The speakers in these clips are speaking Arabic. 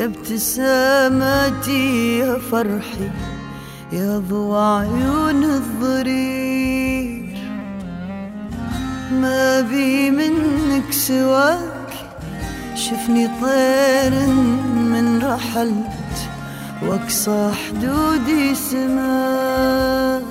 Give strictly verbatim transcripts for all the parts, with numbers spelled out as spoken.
ابتساماتي يا فرحي يا ضوء عيون الضرير، ما بي منك سواك، شفني طير من رحلت واقصى حدودي سماك،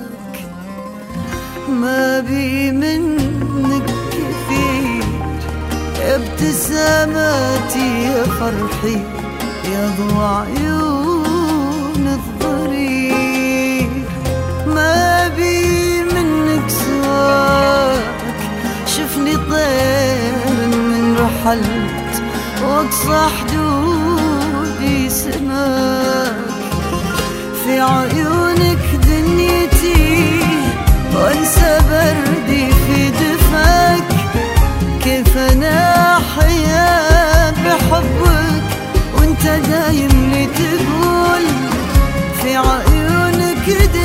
ما بي منك كثير يا ابتساماتي يا فرحي يا ضوء عيون الضرير، ما بي منك سواك، شفني طير من رحلت واقصى حدودي سماك، في عيونك دنيتي وانسى بردي في دفاك، كيف انا احيا بحبك وانت دايم لي تقول، في عيونك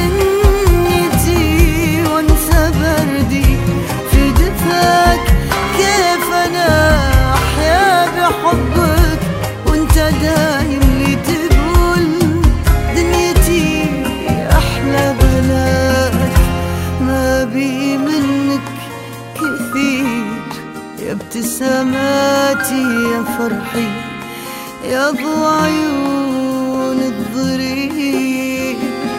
دنيتي وانسى بردي في دفاك، كيف انا احيا بحبك وانت دايم لي تقول، دنيتي احلى بلاك، ما بي منك كثير يا ابتساماتي يا فرحي يا ضوء عيون الضرير.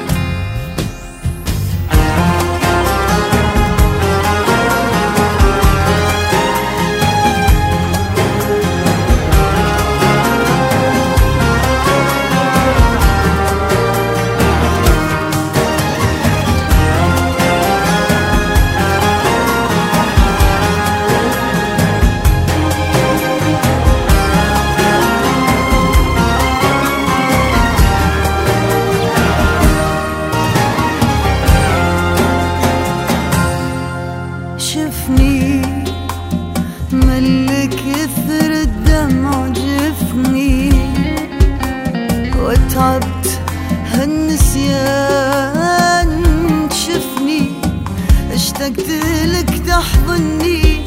شفني ملك يثر الدمع جفني، وتعبت هالنسيان، شفني اشتقت لك تحضني،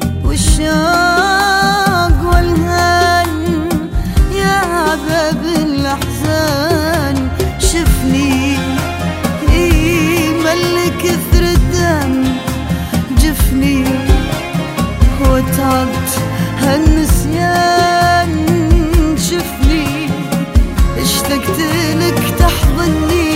والشوق والهان يا باب الأحزان، شفني ملك يثر الدمع جفني، وتعبت هالنسيان، شفني اشتقت لك تحضني،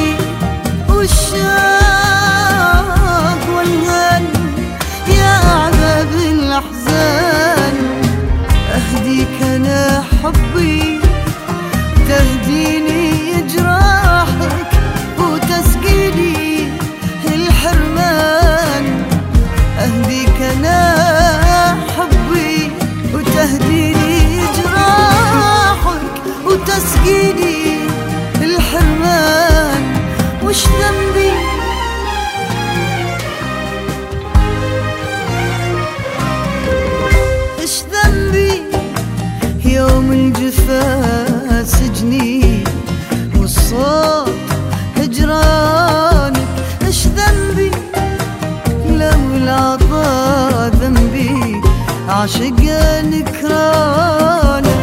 والشوق والهان يا عذاب الأحزان، أهديك أنا حبي تهديني جراحك وتسقيني الحرمان، أهديك أنا حبي وتهديني جراحك وتسقيني الحرمان، وش ذنبي إيش ذنبي يوم الجفا سجني والصوت هجرانك، إيش ذنبي لو العطا ذنبي عاشق نكرانك،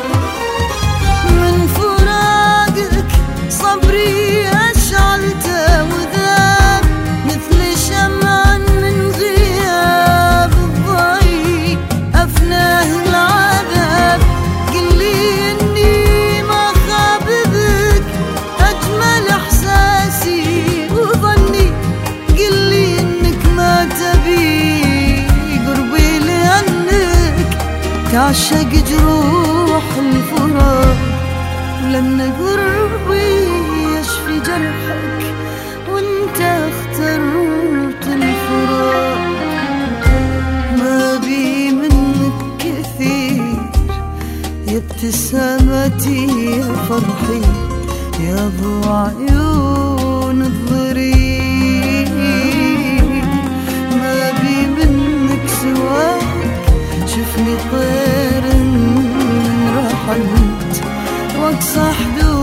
من فراقك صبري أشعلته وذاب، مثل شمع من غياب الضي أفناه العذاب، قل لي إني ما خاب بك أجمل إحساسي وظني، قل لي إنك ما تبي قربي لأنك تعشق جروح الفراق، ولأن قربي يشفي جرحك وانت اخترت الفراق، ما بي منك كثير يا ابتسامتي يا فرحي يا ضوء عيون الضرير، ما بي منك سواك، شفني طير من رحلت واقصى حدود